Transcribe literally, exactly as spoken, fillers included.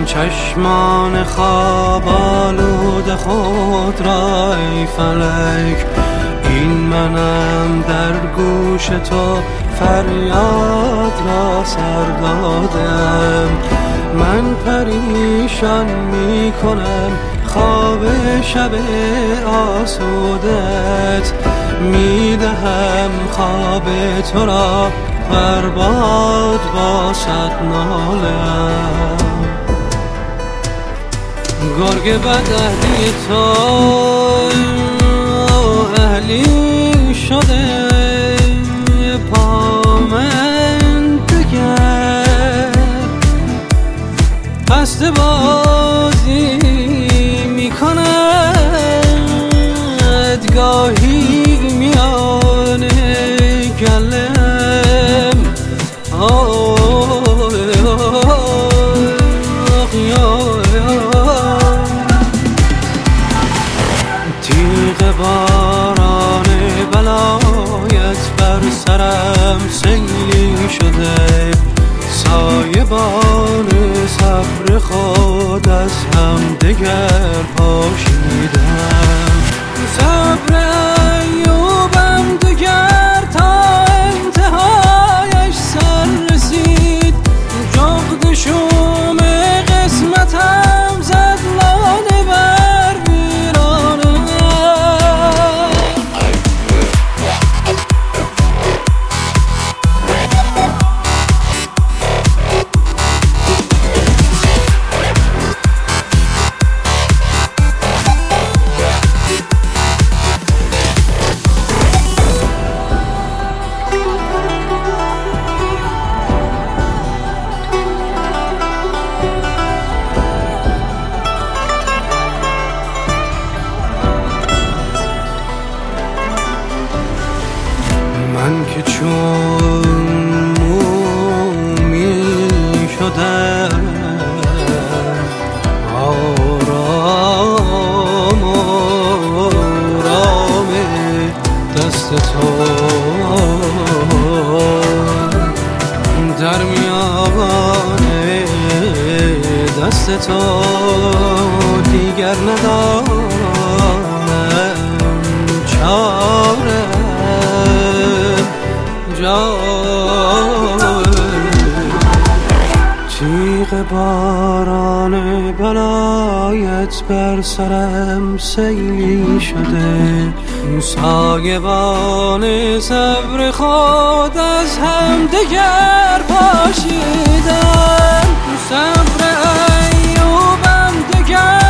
چشمان خواب آلود خود را ای فلک، این منم در گوش تو فریاد را سر دادم. من پریشان می کنم خواب شب آسودت، می دهم خواب تو را برباد با صد نالم. گرگ بداهی تو اهلی شده پا من دگر، قصد بازی می کند گاهی میان گلم. تیغ باران بلایت بر سرم سیلی شده، سایبان صبر خود از هم دگر پاشیدم. صبر ایوبم دگر تا انتهایش سر رسید، جغد شوم قسمتم زد لاله بر ویرانم. من که چون مومی شدم، آرام آرام دست تو در میان دست تو دیگر ندارم چاره. تیغ باران بلایت بر سرم سیلی شده، سایبان صبر خود از هم دگر پاشیدن. صبر ایوبم دگر